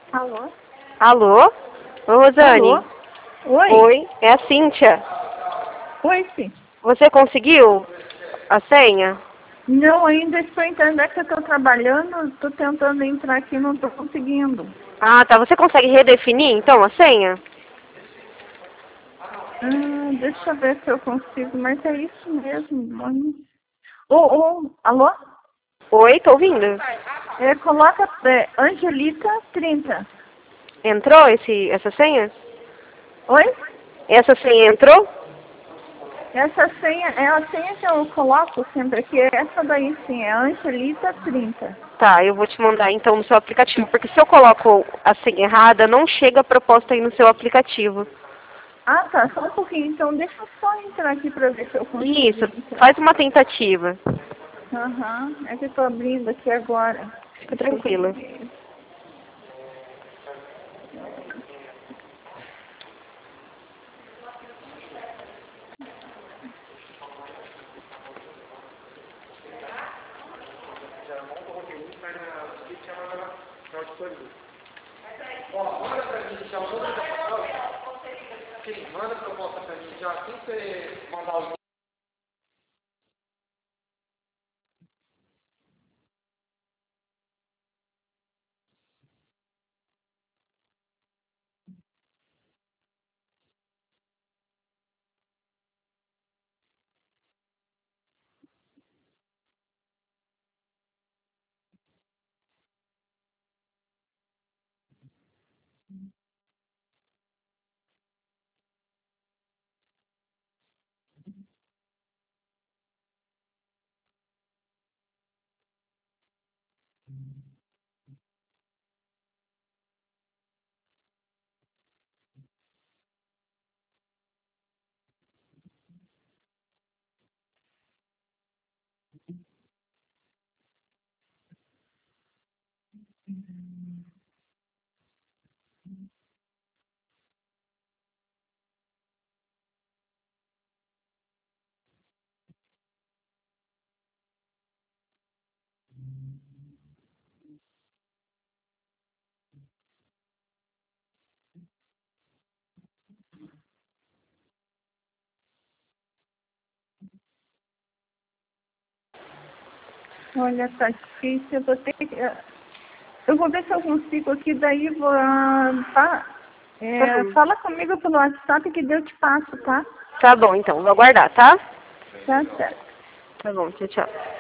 Alô? Alô? Oi, Rosane. Alô? Oi? Oi, é a Cíntia. Oi, sim. Você conseguiu a senha? Não, ainda estou entrando, é que eu estou trabalhando, estou tentando entrar aqui, não estou conseguindo. Ah, tá. Você consegue redefinir, então, a senha? Deixa eu ver se eu consigo, mas é isso mesmo. Alô? Oi, tô ouvindo. Coloca Angelita 30. Entrou essa senha? Oi? Essa senha entrou? Essa senha é a senha que eu coloco sempre aqui, é essa daí sim, é Angelita 30. Tá, eu vou te mandar então no seu aplicativo, porque se eu coloco a senha errada, não chega a proposta aí no seu aplicativo. Ah, tá, só um pouquinho, então deixa eu só entrar aqui para ver se eu consigo Isso, entrar. faz uma tentativa. Aham, é que eu tô abrindo aqui agora. Fica Deixa eu tranquila. ver. Ó, manda pra gente já o número da proposta. Sim, manda a proposta pra mim já. Assim que você mandar o Olha, tá difícil, eu vou ter que... Eu vou ver se eu consigo aqui, daí vou... Tá bom. fala comigo pelo WhatsApp que daí eu te passo, tá? Tá bom, então. Vou aguardar, tá? Tá certo. Tá bom, tchau, tchau.